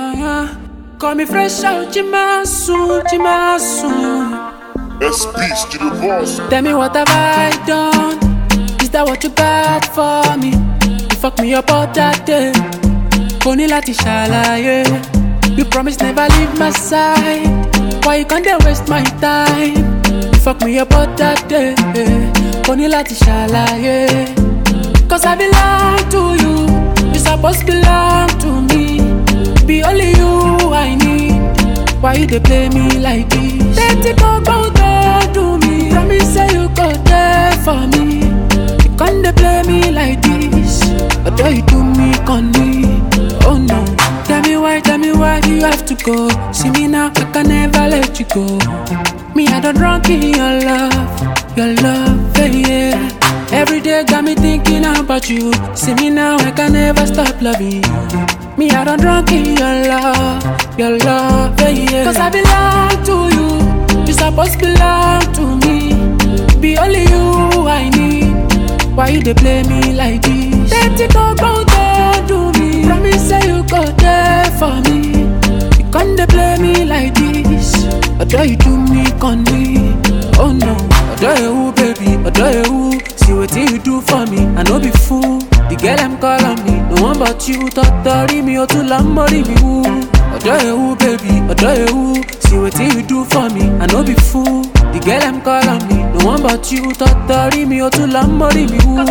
Call me fresh out, Jimasu, Jimasu. SP, Studio Boss. Tell me what have I done? Is that what you got for me? You fuck me up all that day. Koni lati ṣàlàyé. You promise never leave my side. Why you can't waste my time? You fuck me up all that day. Koni lati ṣàlàyé. Cause I belong to you. You supposed belong to me. Be only you I need. Why you dey play me like this? Dirty go don't do me. Promise say you go there for me. You can't dey play me like this. Although you do me conny. Oh no. Tell me why you have to go. See me now, I can never let you go. Me I don't drunk in your love, yeah. Every day got me thinking about you. See me now, I can never stop loving you. Me I don't drunk in your love, yeah. Cause I belong to you. You supposed belong to me. Be only you I need. Why you dey play me like this? Dirty go don't do me. Promise say you go there for me. You can't dey play me like this. Although you do me conny. Oh no. Although you baby, although you. See what you do for me, I no be fool. The girl I'm calling me, no one but you. Totori me, or to lamori me woo. Although you baby, although you. See what you do for me, I no be fool. The girl I'm calling me, no one but you. Totori me, or to lamori me woo.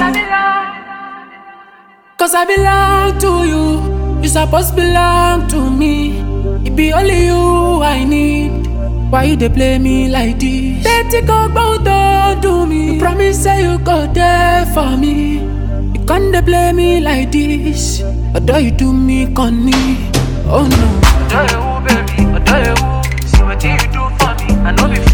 Cause I belong to you. You supposed belong to me. It be only you I need. Why you dey play me like this? Dirty go don't do me. You promise say you go there for me. You can't dey play me like this. Although you do me conny. Oh no. Although you baby, although you. See what you do for me, I know before.